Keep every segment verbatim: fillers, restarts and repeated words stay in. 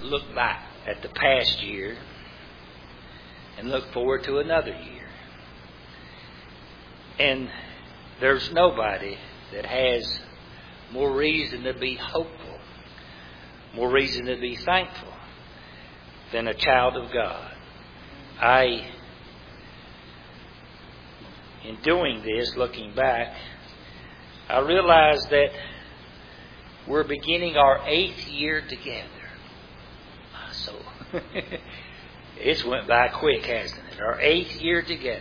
look back at the past year and look forward to another year. And there's nobody that has more reason to be hopeful, more reason to be thankful than a child of God. I, in doing this, looking back, I realized that we're beginning our eighth year together. So, it's went by quick, hasn't it? Our eighth year together.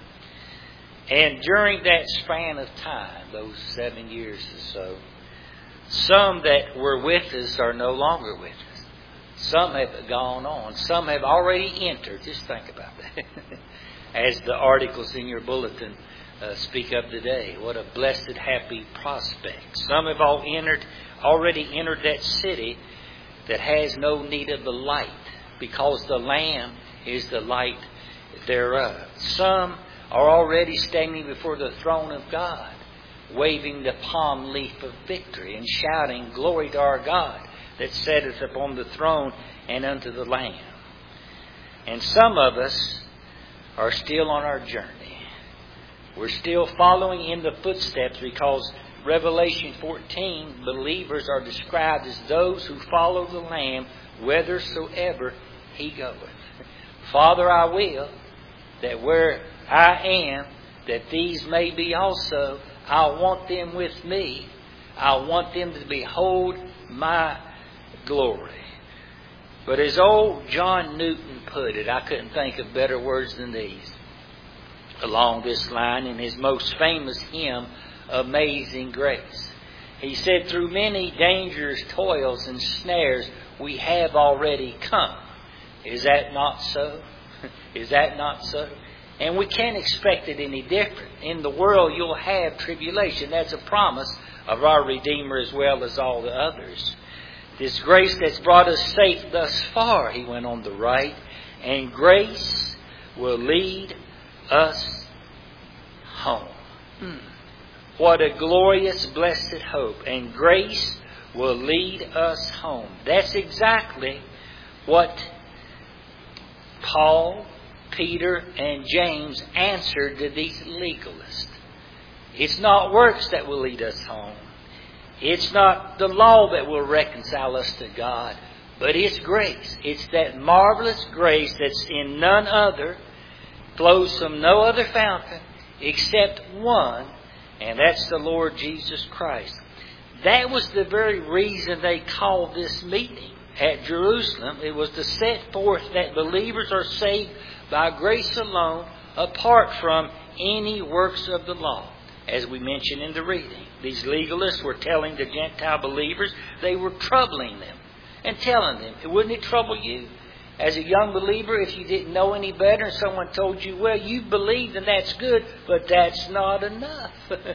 And during that span of time, those seven years or so, some that were with us are no longer with us. Some have gone on. Some have already entered. Just think about that. As the articles in your bulletin uh, speak of today. What a blessed, happy prospect. Some have all entered, already entered that city that has no need of the light, because the Lamb is the light thereof. Some are already standing before the throne of God, waving the palm leaf of victory and shouting, "Glory to our God that sitteth upon the throne and unto the Lamb." And some of us are still on our journey. We're still following in the footsteps, because Revelation fourteen, believers are described as those who follow the Lamb whithersoever He goeth. Father, I will that where I am, that these may be also. I want them with me. I want them to behold my glory. But as old John Newton put it, I couldn't think of better words than these along this line in his most famous hymn, Amazing Grace. He said, "Through many dangerous toils and snares we have already come." Is that not so? Is that not so? And we can't expect it any different. In the world you'll have tribulation. That's a promise of our Redeemer as well as all the others. This grace that's brought us safe thus far, he went on to write, and grace will lead us home. Hmm. What a glorious, blessed hope. And grace will lead us home. That's exactly what Paul, Peter, and James answered to these legalists. It's not works that will lead us home. It's not the law that will reconcile us to God, but it's grace. It's that marvelous grace that's in none other, flows from no other fountain except one, and that's the Lord Jesus Christ. That was the very reason they called this meeting at Jerusalem. It was to set forth that believers are saved by grace alone, apart from any works of the law. As we mentioned in the reading, these legalists were telling the Gentile believers, they were troubling them and telling them, wouldn't it trouble you as a young believer if you didn't know any better and someone told you, well, you believed and that's good, but that's not enough.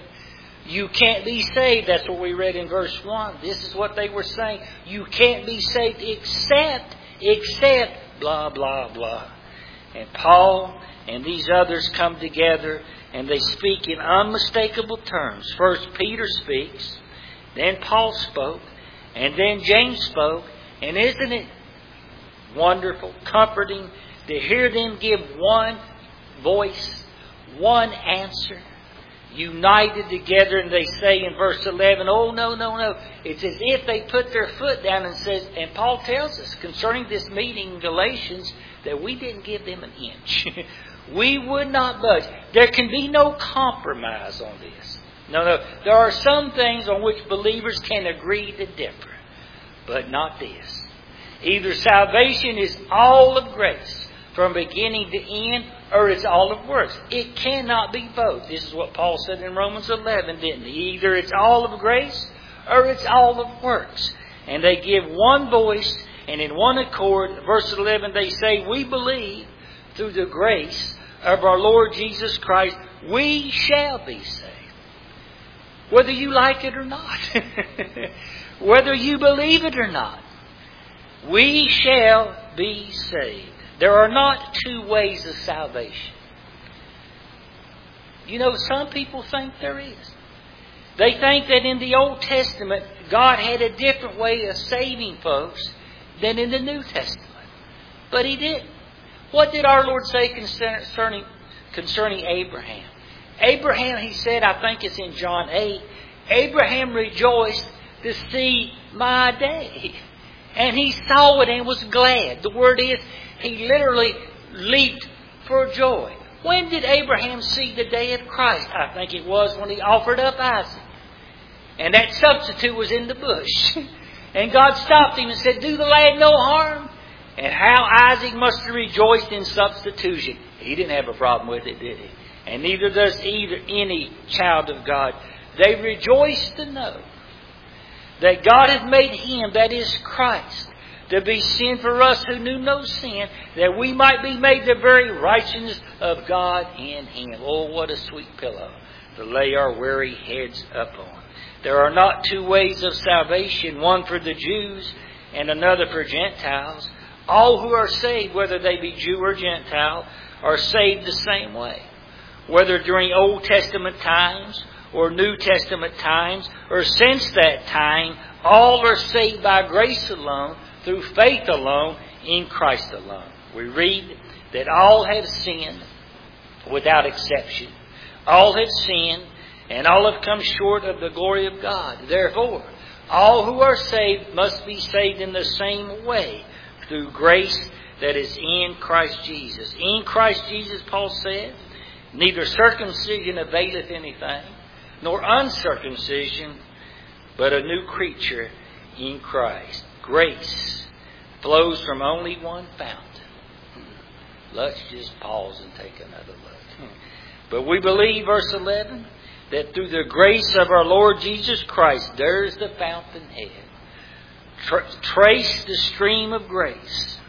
You can't be saved. That's what we read in verse one. This is what they were saying. You can't be saved except, except, blah, blah, blah. And Paul and these others come together and they speak in unmistakable terms. First Peter speaks, then Paul spoke, and then James spoke. And isn't it wonderful, comforting to hear them give one voice, one answer, united together? And they say in verse eleven, oh, no, no, no. It's as if they put their foot down and says, and Paul tells us concerning this meeting in Galatians, that we didn't give them an inch. We would not budge. There can be no compromise on this. No, no. There are some things on which believers can agree to differ, but not this. Either salvation is all of grace from beginning to end, or it's all of works. It cannot be both. This is what Paul said in Romans eleven, didn't he? Either it's all of grace or it's all of works. And they give one voice and in one accord. Verse eleven, they say, we believe through the grace of our Lord Jesus Christ, we shall be saved. Whether you like it or not. Whether you believe it or not. We shall be saved. There are not two ways of salvation. You know, some people think there is. They think that in the Old Testament, God had a different way of saving folks than in the New Testament. But He didn't. What did our Lord say concerning, concerning Abraham? Abraham, He said, I think it's in John eight, Abraham rejoiced to see my day. And he saw it and was glad. The word is, he literally leaped for joy. When did Abraham see the day of Christ? I think it was when he offered up Isaac. And that substitute was in the bush. And God stopped him and said, do the lad no harm. And how Isaac must have rejoiced in substitution. He didn't have a problem with it, did he? And neither does either any child of God. They rejoice to know that God hath made Him, that is Christ, to be sin for us who knew no sin, that we might be made the very righteousness of God in Him. Oh, what a sweet pillow to lay our weary heads upon. There are not two ways of salvation, one for the Jews and another for Gentiles. All who are saved, whether they be Jew or Gentile, are saved the same way. Whether during Old Testament times or New Testament times or since that time, all are saved by grace alone, through faith alone, in Christ alone. We read that all have sinned without exception. All have sinned and all have come short of the glory of God. Therefore, all who are saved must be saved in the same way, through grace that is in Christ Jesus. In Christ Jesus, Paul said, neither circumcision availeth anything, nor uncircumcision, but a new creature in Christ. Grace flows from only one fountain. Let's just pause and take another look. But we believe, verse eleven, that through the grace of our Lord Jesus Christ, there's the fountainhead. Tra- trace the stream of grace.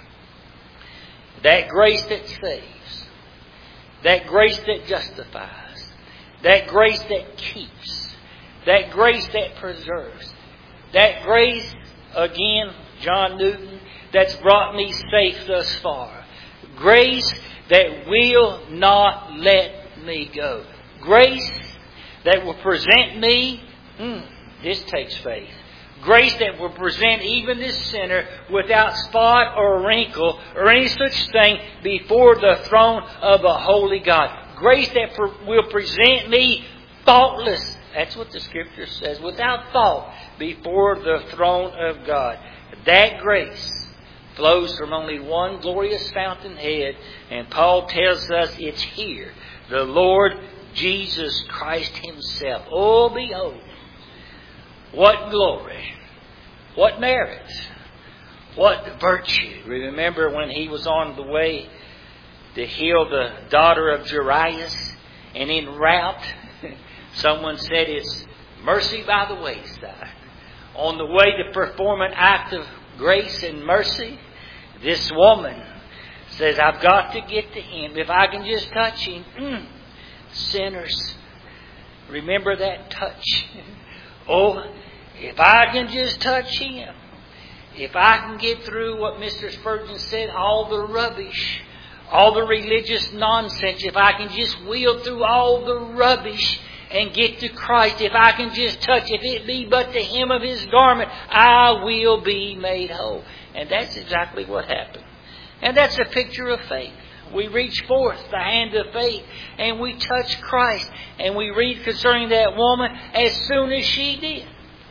That grace that saves. That grace that justifies. That grace that keeps. That grace that preserves. That grace, again, John Newton, that's brought me safe thus far. Grace that will not let me go. Grace that will present me, mm, this takes faith. Grace that will present even this sinner without spot or wrinkle or any such thing before the throne of a holy God. Grace that per- will present me faultless. That's what the Scripture says. Without fault before the throne of God. That grace flows from only one glorious fountainhead. And Paul tells us it's here. The Lord Jesus Christ Himself. Oh, behold. What glory. What merit. What virtue. Remember when He was on the way to heal the daughter of Jairus, and en route, someone said it's mercy by the wayside. On the way to perform an act of grace and mercy, this woman says, I've got to get to Him. If I can just touch Him. Mm, sinners, remember that touch. Oh, if I can just touch Him. If I can get through what Mister Spurgeon said, all the rubbish, all the religious nonsense, if I can just wheel through all the rubbish and get to Christ, if I can just touch, if it be but the hem of His garment, I will be made whole. And that's exactly what happened. And that's a picture of faith. We reach forth the hand of faith and we touch Christ. And we read concerning that woman, as soon as she did.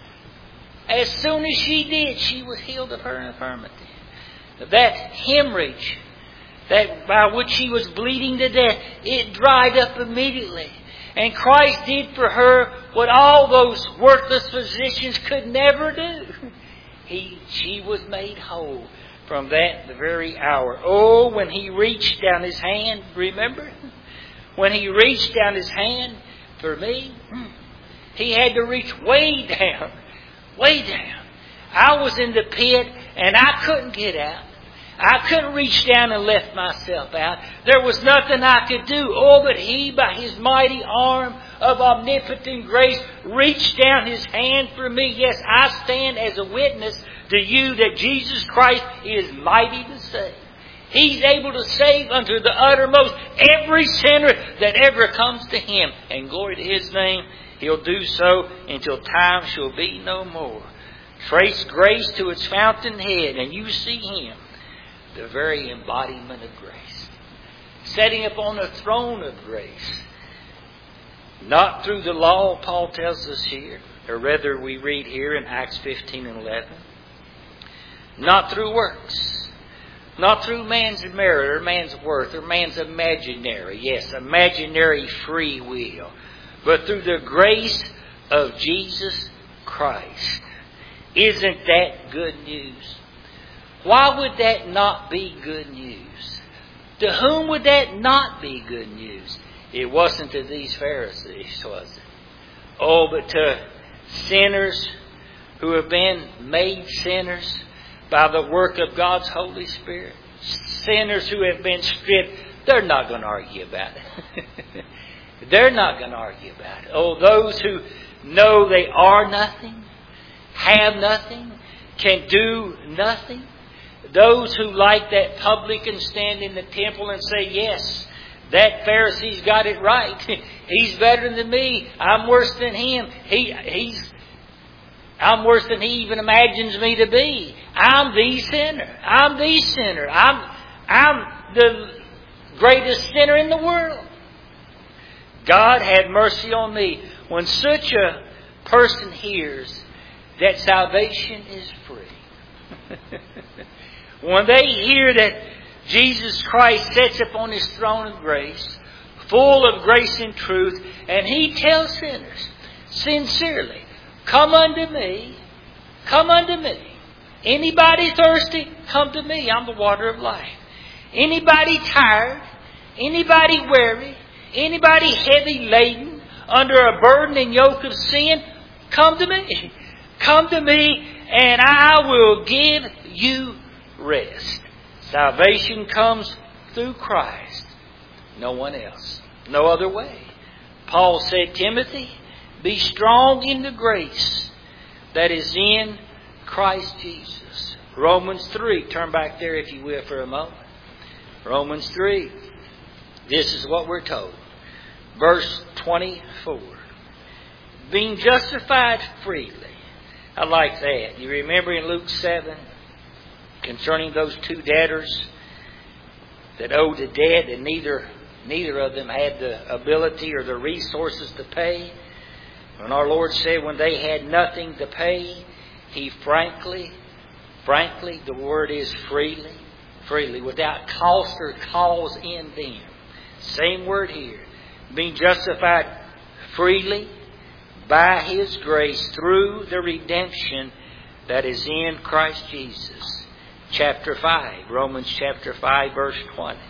As soon as she did, she was healed of her infirmity. That hemorrhage, that by which she was bleeding to death, it dried up immediately. And Christ did for her what all those worthless physicians could never do. He, she was made whole from that the very hour. Oh, when He reached down His hand, remember? When He reached down His hand for me, He had to reach way down. Way down. I was in the pit and I couldn't get out. I couldn't reach down and lift myself out. There was nothing I could do. Oh, but He, by His mighty arm of omnipotent grace, reached down His hand for me. Yes, I stand as a witness to you that Jesus Christ is mighty to save. He's able to save unto the uttermost every sinner that ever comes to Him. And glory to His name, He'll do so until time shall be no more. Trace grace to its fountainhead, and you see Him, the very embodiment of grace, sitting upon the throne of grace. Not through the law, Paul tells us here, or rather we read here in Acts fifteen and eleven. Not through works. Not through man's merit or man's worth or man's imaginary, yes, imaginary free will, but through the grace of Jesus Christ. Isn't that good news? Why would that not be good news? To whom would that not be good news? It wasn't to these Pharisees, was it? Oh, but to sinners who have been made sinners by the work of God's Holy Spirit. Sinners who have been stripped. They're not going to argue about it. They're not going to argue about it. Oh, those who know they are nothing, have nothing, can do nothing. Those who, like that publican, stand in the temple and say, yes, that Pharisee's got it right. He's better than me. I'm worse than him. He, he's, I'm worse than he even imagines me to be. I'm the sinner. I'm the sinner. I'm, I'm the greatest sinner in the world. God had mercy on me. When such a person hears that salvation is free, when they hear that Jesus Christ sits upon His throne of grace, full of grace and truth, and He tells sinners, sincerely, come unto me, come unto me. Anybody thirsty, come to me. I'm the water of life. Anybody tired, anybody weary, anybody heavy laden, under a burden and yoke of sin, come to me. Come to me, and I will give you rest. Salvation comes through Christ. No one else. No other way. Paul said, Timothy, be strong in the grace that is in Christ Jesus. Romans three. Turn back there if you will for a moment. Romans three. This is what we're told. Verse twenty-four. Being justified freely. I like that. You remember in Luke seven, concerning those two debtors that owed a debt and neither neither of them had the ability or the resources to pay. When our Lord said when they had nothing to pay, He frankly, frankly, the word is freely, freely, without cost or cause in them. Same word here. Being justified freely by His grace through the redemption that is in Christ Jesus. Chapter five, Romans chapter five, verse twenty.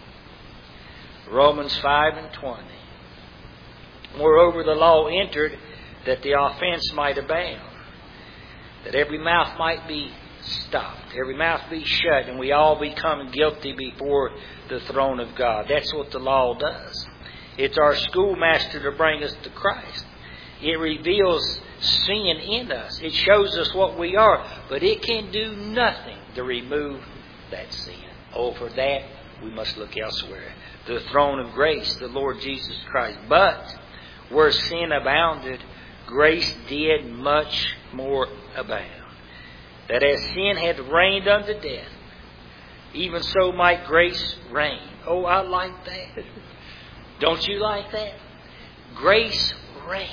Romans five and twenty. Moreover, the law entered that the offense might abound, that every mouth might be stopped, every mouth be shut, and we all become guilty before the throne of God. That's what the law does. It's our schoolmaster to bring us to Christ. It reveals sin in us. It shows us what we are, but it can do nothing to remove that sin. Oh, for that we must look elsewhere. The throne of grace, the Lord Jesus Christ. But where sin abounded, grace did much more abound. That as sin had reigned unto death, even so might grace reign. Oh, I like that. Don't you like that? Grace reigns.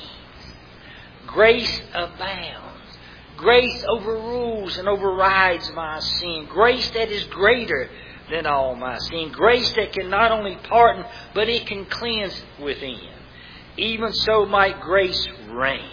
Grace abounds. Grace overrules and overrides my sin. Grace that is greater than all my sin. Grace that can not only pardon, but it can cleanse within. Even so might grace reign.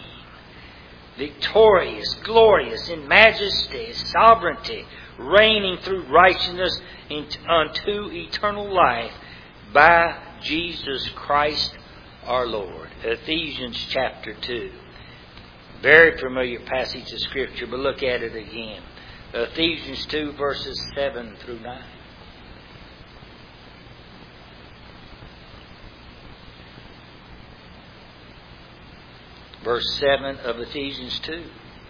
Victorious, glorious in majesty, sovereignty, reigning through righteousness unto eternal life by Jesus Christ our Lord. Ephesians chapter two. Very familiar passage of Scripture, but look at it again. Ephesians two, verses seven through nine. Verse seven of Ephesians two.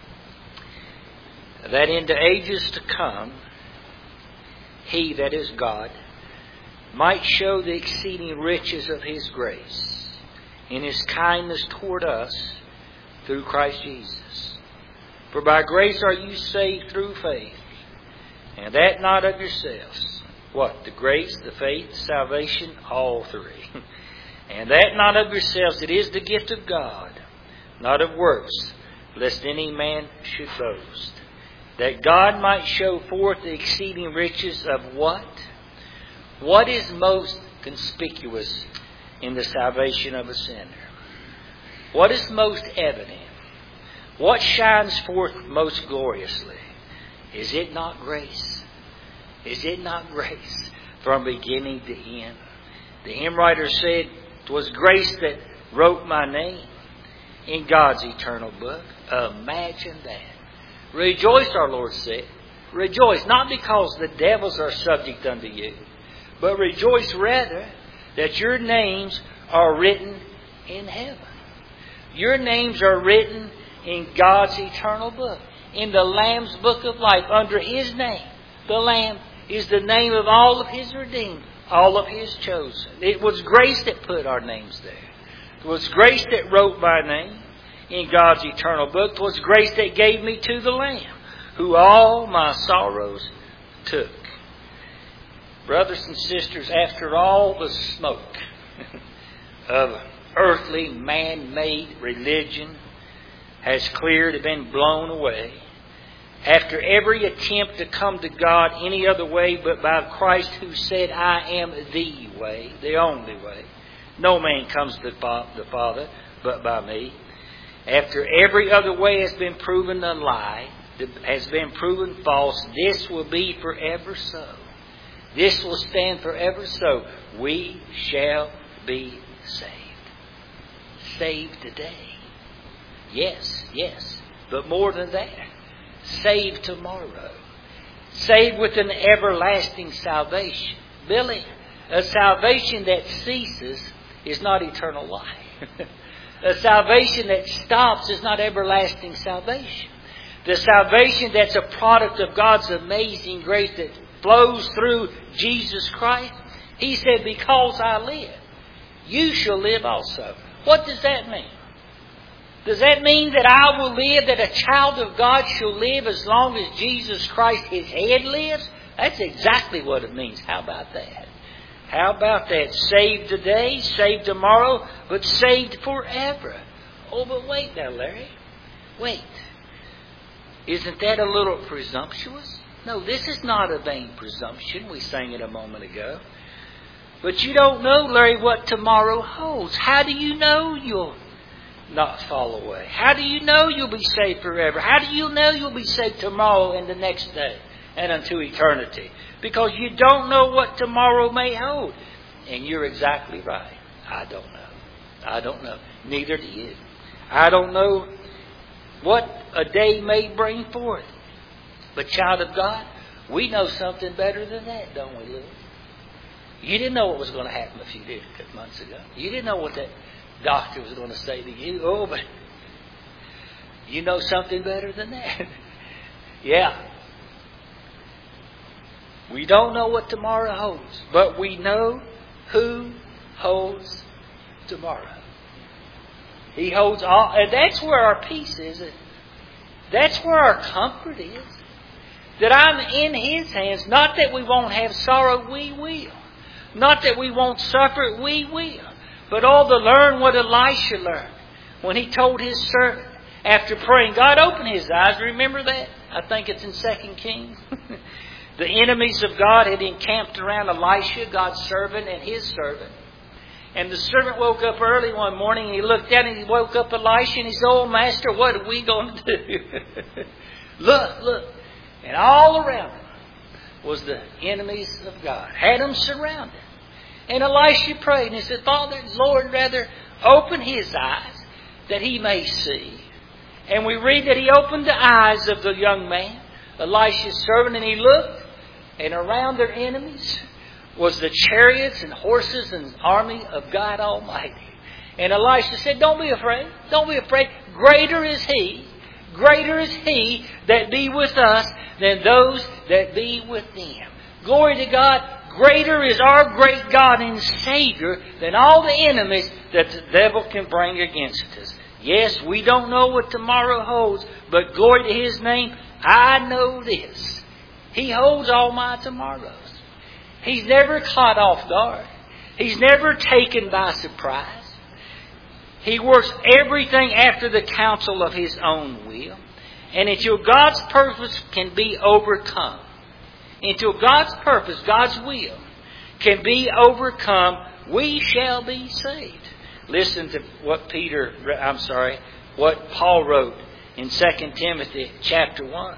That in the ages to come, He, that is God, might show the exceeding riches of His grace in His kindness toward us through Christ Jesus. For by grace are you saved through faith, and that not of yourselves. What? The grace, the faith, the salvation, all three. And that not of yourselves, it is the gift of God, not of works, lest any man should boast. That God might show forth the exceeding riches of what? What is most conspicuous in the salvation of a sinner? What is most evident? What shines forth most gloriously? Is it not grace? Is it not grace from beginning to end? The hymn writer said, "'Twas grace that wrote my name in God's eternal book." Imagine that. Rejoice, our Lord said. Rejoice, not because the devils are subject unto you, but rejoice rather that your names are written in heaven. Your names are written in God's eternal book, in the Lamb's book of life, under His name. The Lamb is the name of all of His redeemed, all of His chosen. It was grace that put our names there. It was grace that wrote my name in God's eternal book. It was grace that gave me to the Lamb, who all my sorrows took. Brothers and sisters, after all the smoke of earthly, man-made religion has cleared and been blown away, after every attempt to come to God any other way but by Christ, who said, "I am the way, the only way. No man comes to the Father but by me." After every other way has been proven a lie, has been proven false, this will be forever so. This will stand forever so. We shall be saved. Saved today. Yes, yes. But more than that, saved tomorrow. Saved with an everlasting salvation. Billy, a salvation that ceases is not eternal life. A salvation that stops is not everlasting salvation. The salvation that's a product of God's amazing grace that flows through Jesus Christ. He said, "Because I live, you shall live also." What does that mean? Does that mean that I will live, that a child of God shall live as long as Jesus Christ, His head, lives? That's exactly what it means. How about that? How about that? Saved today, saved tomorrow, but saved forever. Oh, but wait now, Larry. Wait. Isn't that a little presumptuous? No, this is not a vain presumption. We sang it a moment ago. But you don't know, Larry, what tomorrow holds. How do you know you'll not fall away? How do you know you'll be saved forever? How do you know you'll be saved tomorrow and the next day and unto eternity? Because you don't know what tomorrow may hold. And you're exactly right. I don't know. I don't know. Neither do you. I don't know what a day may bring forth. But child of God, we know something better than that, don't we, Lou? You didn't know what was going to happen a few days, months ago. You didn't know what that doctor was going to say to you. Oh, but you know something better than that. Yeah. We don't know what tomorrow holds, but we know who holds tomorrow. He holds all, and that's where our peace is. That's where our comfort is. That I'm in His hands. Not that we won't have sorrow, we will. Not that we won't suffer, we will. But all to learn what Elisha learned when he told his servant, after praying, God opened his eyes. Remember that? I think it's in Second Kings. The enemies of God had encamped around Elisha, God's servant, and his servant. And the servant woke up early one morning and he looked down and he woke up Elisha and he said, "Oh, Master, what are we going to do?" Look, look. And all around him was the enemies of God. Had them surrounded. And Elisha prayed and he said, "Father, Lord, rather open his eyes that he may see." And we read that he opened the eyes of the young man, Elisha's servant, and he looked, and around their enemies was the chariots and horses and army of God Almighty. And Elisha said, "Don't be afraid. Don't be afraid. Greater is He, greater is He that be with us than those that be with them." Glory to God. Greater is our great God and Savior than all the enemies that the devil can bring against us. Yes, we don't know what tomorrow holds, but glory to His name, I know this. He holds all my tomorrows. He's never caught off guard. He's never taken by surprise. He works everything after the counsel of His own will. And until God's purpose can be overcome, until God's purpose, God's will, can be overcome, we shall be saved. Listen to what Peter, I'm sorry, what Paul wrote in Second Timothy chapter one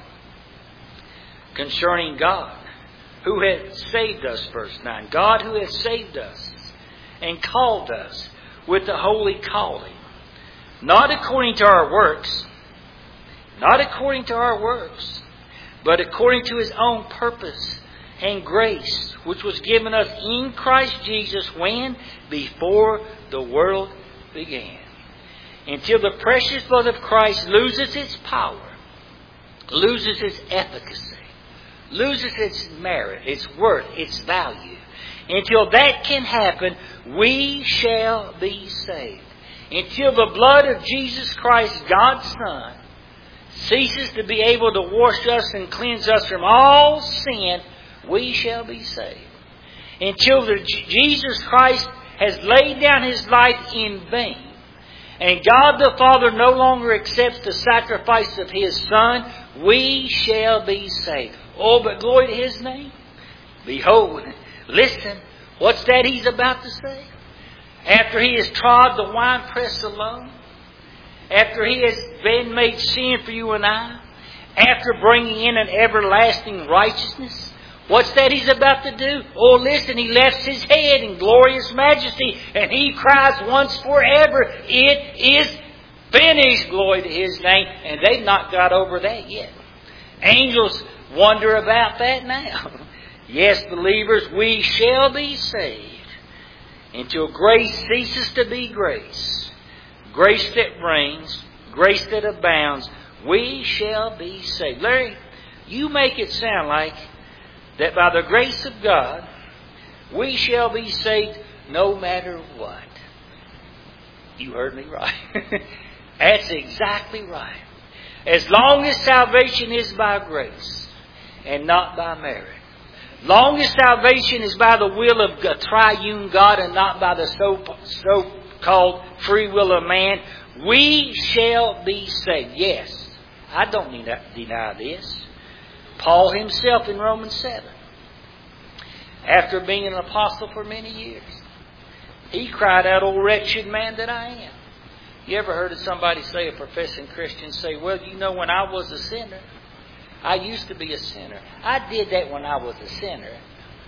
concerning God, who hath saved us, verse nine. God who hath saved us and called us with the holy calling, not according to our works, not according to our works, but according to His own purpose and grace, which was given us in Christ Jesus when? Before the world began. Until the precious blood of Christ loses its power, loses its efficacy, loses its merit, its worth, its value. Until that can happen, we shall be saved. Until the blood of Jesus Christ, God's Son, ceases to be able to wash us and cleanse us from all sin, we shall be saved. Until the Jesus Christ has laid down His life in vain, and God the Father no longer accepts the sacrifice of His Son, we shall be saved. Oh, but glory to His name. Behold, listen, what's that He's about to say? After He has trod the winepress alone, after He has been made sin for you and I, after bringing in an everlasting righteousness, what's that He's about to do? Oh, listen, He lifts His head in glorious majesty and He cries once forever, it is finished, glory to His name. And they've not got over that yet. Angels wonder about that now. Yes, believers, we shall be saved until grace ceases to be grace. Grace that reigns, grace that abounds, we shall be saved. Larry, you make it sound like that by the grace of God, we shall be saved no matter what. You heard me right. That's exactly right. As long as salvation is by grace and not by merit. Long as salvation is by the will of a triune God and not by the so, so-called free will of man, we shall be saved. Yes, I don't deny this. Paul himself in Romans seven, after being an apostle for many years, he cried out, "O wretched man that I am." You ever heard of somebody say, a professing Christian say, "Well, you know, when I was a sinner, I used to be a sinner. I did that when I was a sinner."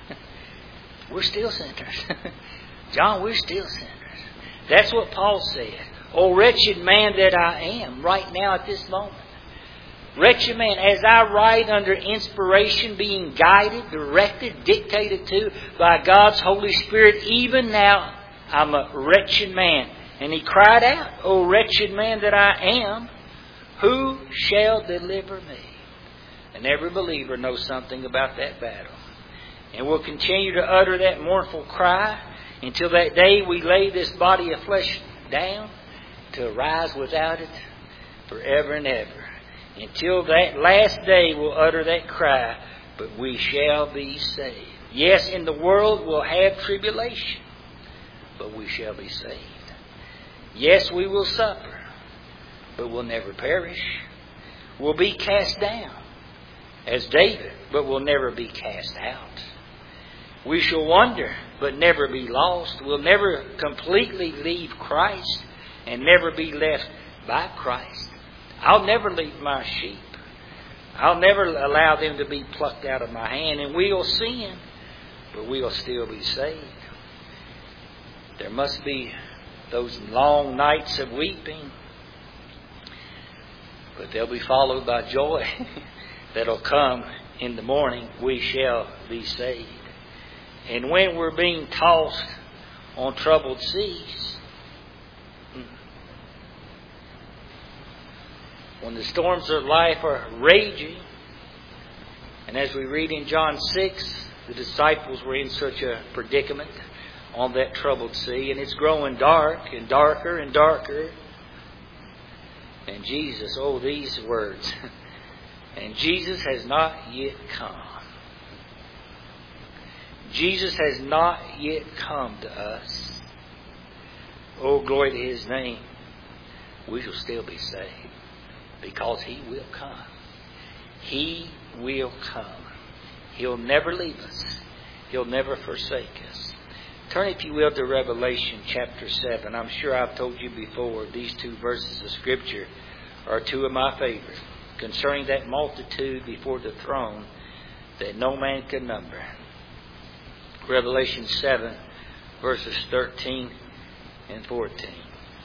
We're still sinners. John, we're still sinners. That's what Paul said. "O wretched man that I am," right now at this moment. Wretched man, as I write under inspiration, being guided, directed, dictated to by God's Holy Spirit, even now I'm a wretched man. And he cried out, "O wretched man that I am, who shall deliver me?" And every believer knows something about that battle. And we'll continue to utter that mournful cry until that day we lay this body of flesh down to rise without it forever and ever. Until that last day we'll utter that cry, but we shall be saved. Yes, in the world we'll have tribulation, but we shall be saved. Yes, we will suffer, but we'll never perish. We'll be cast down, as David, but we'll never be cast out. We shall wander, but never be lost. We'll never completely leave Christ and never be left by Christ. I'll never leave my sheep. I'll never allow them to be plucked out of my hand. And we'll sin, but we'll still be saved. There must be those long nights of weeping, but they'll be followed by joy that'll come in the morning. We shall be saved. And when we're being tossed on troubled seas, when the storms of life are raging, and as we read in John six, the disciples were in such a predicament on that troubled sea, and it's growing dark and darker and darker. And Jesus, oh, these words. And Jesus has not yet come. Jesus has not yet come to us. Oh, glory to His name. We shall still be saved because He will come. He will come. He'll never leave us. He'll never forsake us. Turn, if you will, to Revelation chapter seven. I'm sure I've told you before, these two verses of Scripture are two of my favorites concerning that multitude before the throne that no man can number. Revelation seven, verses thirteen and fourteen.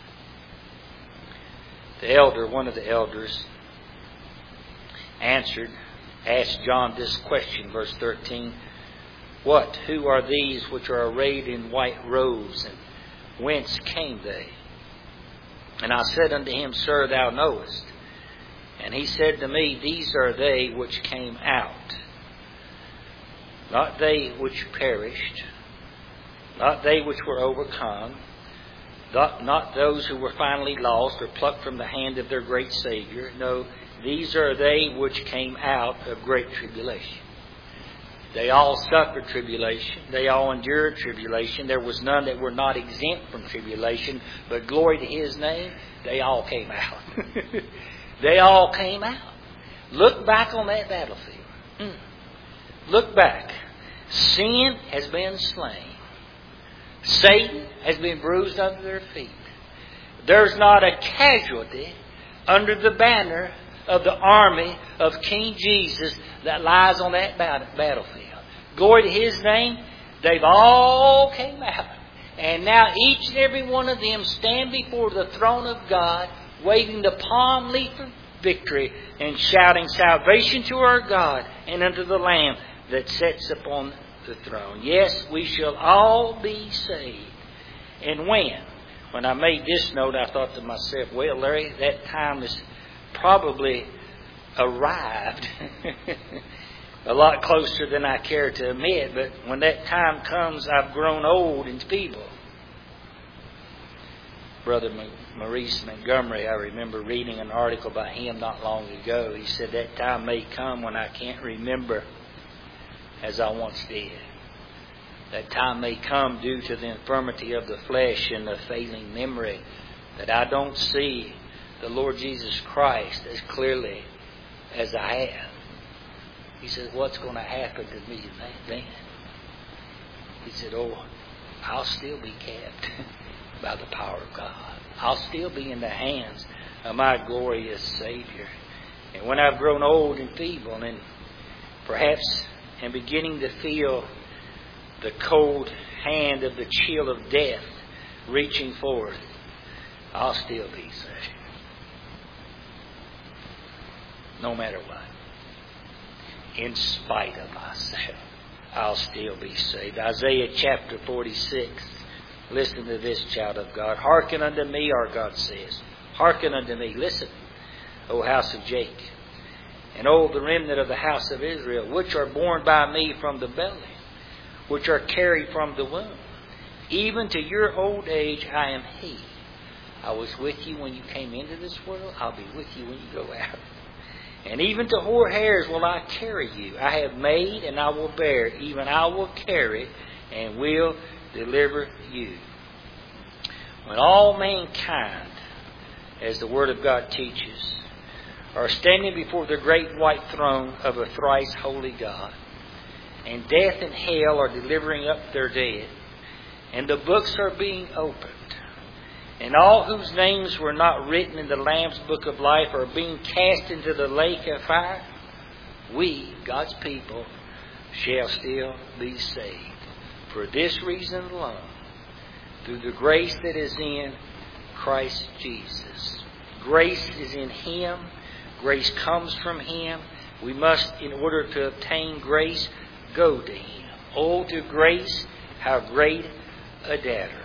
The elder, one of the elders, answered, asked John this question, verse thirteen. What? Who are these which are arrayed in white robes, and whence came they? And I said unto him, Sir, thou knowest. And he said to me, These are they which came out, not they which perished, not they which were overcome, not, not those who were finally lost or plucked from the hand of their great Savior. No, these are they which came out of great tribulation. They all suffered tribulation. They all endured tribulation. There was none that were not exempt from tribulation. But glory to His name, they all came out. They all came out. Look back on that battlefield. Mm. Look back. Sin has been slain. Satan has been bruised under their feet. There's not a casualty under the banner of the army of King Jesus that lies on that battlefield. Glory to His name. They've all came out. And now each and every one of them stand before the throne of God, waving the palm leaf of victory and shouting salvation to our God and unto the Lamb that sits upon the throne. Yes, we shall all be saved. And when? When I made this note, I thought to myself, well, Larry, that time is probably arrived a lot closer than I care to admit. But when that time comes, I've grown old and feeble. Brother Maurice Montgomery, I remember reading an article by him not long ago. He said that time may come when I can't remember as I once did. That time may come due to the infirmity of the flesh and the failing memory, that I don't see the Lord Jesus Christ as clearly as I have. He said, what's going to happen to me then? He said, oh, I'll still be kept by the power of God. I'll still be in the hands of my glorious Savior. And when I've grown old and feeble and perhaps am beginning to feel the cold hand of the chill of death reaching forth, I'll still be saved. No matter what. In spite of myself, I'll still be saved. Isaiah chapter forty-six. Listen to this, child of God. Hearken unto me, our God says. Hearken unto me. Listen, O house of Jacob, and O the remnant of the house of Israel, which are born by me from the belly, which are carried from the womb. Even to your old age I am He. I was with you when you came into this world. I'll be with you when you go out. And even to hoar hairs will I carry you. I have made and I will bear. Even I will carry and will deliver you. When all mankind, as the Word of God teaches, are standing before the great white throne of a thrice holy God, and death and hell are delivering up their dead, and the books are being opened, and all whose names were not written in the Lamb's book of life are being cast into the lake of fire, we, God's people, shall still be saved. For this reason alone, through the grace that is in Christ Jesus. Grace is in Him. Grace comes from Him. We must, in order to obtain grace, go to Him. Oh, to grace, how great a debtor.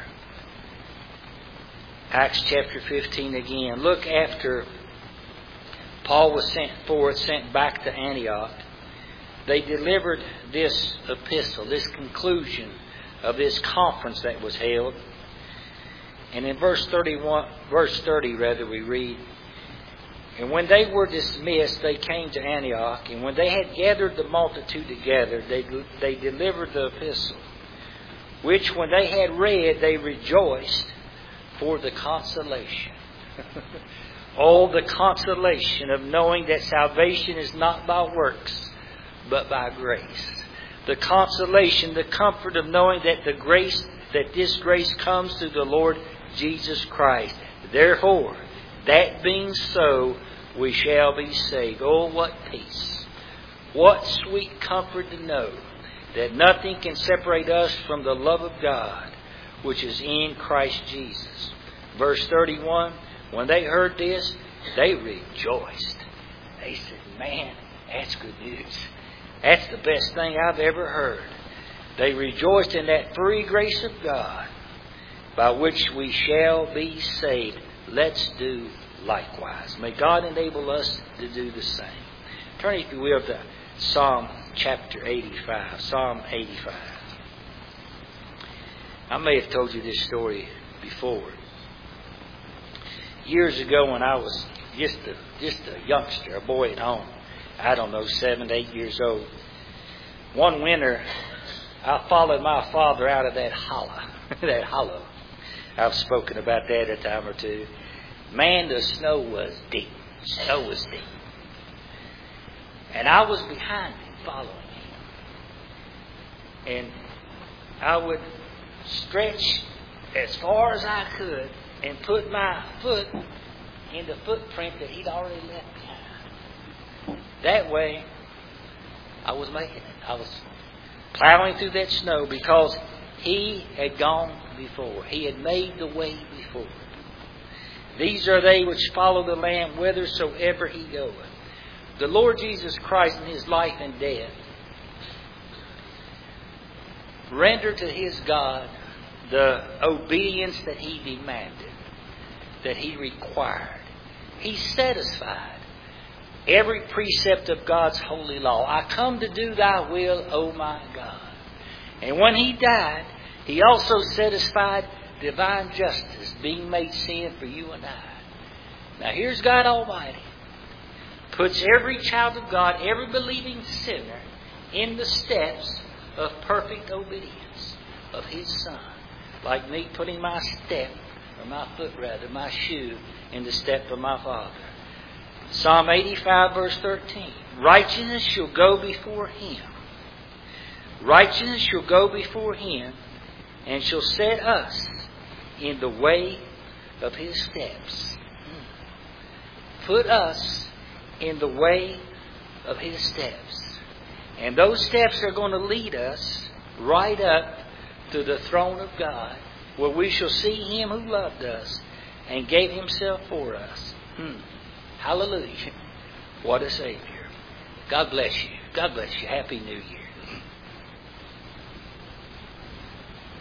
Acts chapter fifteen again. Look, after Paul was sent forth, sent back to Antioch, they delivered this epistle, this conclusion of this conference that was held. And in verse thirty-one, verse thirty rather, we read, And when they were dismissed, they came to Antioch. And when they had gathered the multitude together, they, they delivered the epistle, which when they had read, they rejoiced for the consolation. Oh, the consolation of knowing that salvation is not by works, but by grace. The consolation, the comfort of knowing that the grace, that this grace comes through the Lord Jesus Christ. Therefore, that being so, we shall be saved. Oh, what peace. What sweet comfort to know that nothing can separate us from the love of God, which is in Christ Jesus. Verse thirty-one, when they heard this, they rejoiced. They said, man, that's good news. That's the best thing I've ever heard. They rejoiced in that free grace of God, by which we shall be saved. Let's do likewise. May God enable us to do the same. Turn, if you will, to Psalm chapter eighty-five. Psalm eighty-five. I may have told you this story before. Years ago, when I was just a, just a youngster, a boy at home, I don't know, seven, eight years old. One winter, I followed my father out of that hollow. that hollow. I've spoken about that a time or two. Man, the snow was deep. Snow was deep. And I was behind him, following him. And I would stretch as far as I could and put my foot in the footprint that he'd already left behind. That way, I was making it. I was plowing through that snow because he had gone before. He had made the way before. These are they which follow the Lamb whithersoever he goeth. The Lord Jesus Christ in his life and death rendered to his God the obedience that he demanded, that he required. He satisfied every precept of God's holy law. I come to do thy will, O my God. And when he died, he also satisfied divine justice, being made sin for you and I. Now here's God Almighty. Puts every child of God, every believing sinner, in the steps of perfect obedience of his Son. Like me putting my step, or my foot rather, my shoe, in the step of my Father. Psalm eighty-five verse thirteen. Righteousness shall go before him. Righteousness shall go before him, and shall set us in the way of his steps. Put us in the way of his steps. And those steps are going to lead us right up to the throne of God, where we shall see him who loved us and gave himself for us. Hmm. Hallelujah. What a Savior. God bless you. God bless you. Happy New Year.